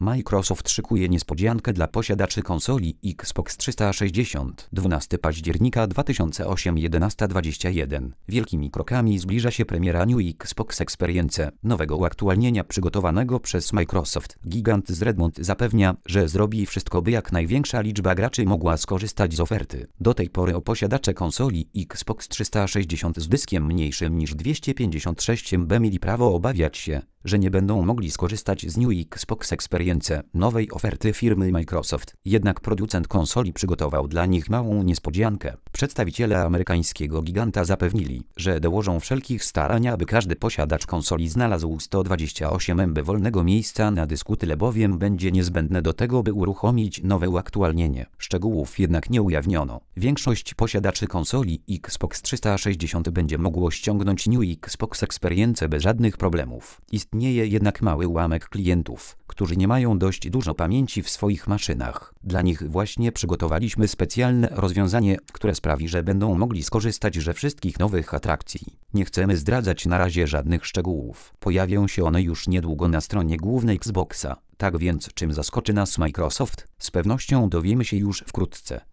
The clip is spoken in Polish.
Microsoft szykuje niespodziankę dla posiadaczy konsoli Xbox 360. 12 października 2008 11:21. Wielkimi krokami zbliża się premiera New Xbox Experience, nowego uaktualnienia przygotowanego przez Microsoft. Gigant z Redmond zapewnia, że zrobi wszystko, by jak największa liczba graczy mogła skorzystać z oferty. Do tej pory posiadacze konsoli Xbox 360 z dyskiem mniejszym niż 256 MB mieli prawo obawiać się, że nie będą mogli skorzystać z New Xbox Experience, nowej oferty firmy Microsoft. Jednak producent konsoli przygotował dla nich małą niespodziankę. Przedstawiciele amerykańskiego giganta zapewnili, że dołożą wszelkich starań, aby każdy posiadacz konsoli znalazł 128 MB wolnego miejsca na dysku, tyle bowiem będzie niezbędne do tego, by uruchomić nowe uaktualnienie. Szczegółów jednak nie ujawniono. Większość posiadaczy konsoli Xbox 360 będzie mogło ściągnąć New Xbox Experience bez żadnych problemów. Istnieje jednak mały ułamek klientów, którzy nie mają dość dużo pamięci w swoich maszynach. Dla nich właśnie przygotowaliśmy specjalne rozwiązanie, które sprawi, że będą mogli skorzystać ze wszystkich nowych atrakcji. Nie chcemy zdradzać na razie żadnych szczegółów. Pojawią się one już niedługo na stronie głównej Xboxa. Tak więc czym zaskoczy nas Microsoft? Z pewnością dowiemy się już wkrótce.